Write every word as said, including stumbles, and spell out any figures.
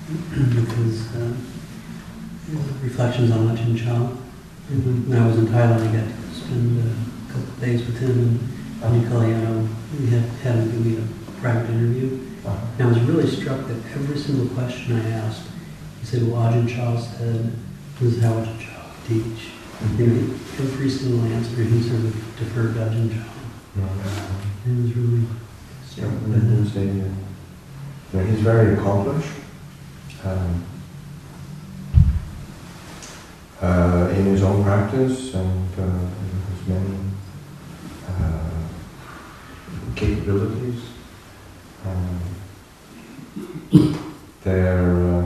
because uh, reflections on Ajahn Chah. Mm-hmm. When I was in Thailand, I got to spend a couple of days with him, and Nicolayano, we had, had him give me a private interview. Uh-huh. And I was really struck that every single question I asked, he said, well, Ajahn Chah said, this is how Ajahn Chah would teach. Mm-hmm. You know, every single answer, he sort of deferred to Ajahn Chah. Mm-hmm. It was really struck by that. Yeah, he's very accomplished um, uh, in his own practice, and uh, has many uh, capabilities. Um, they're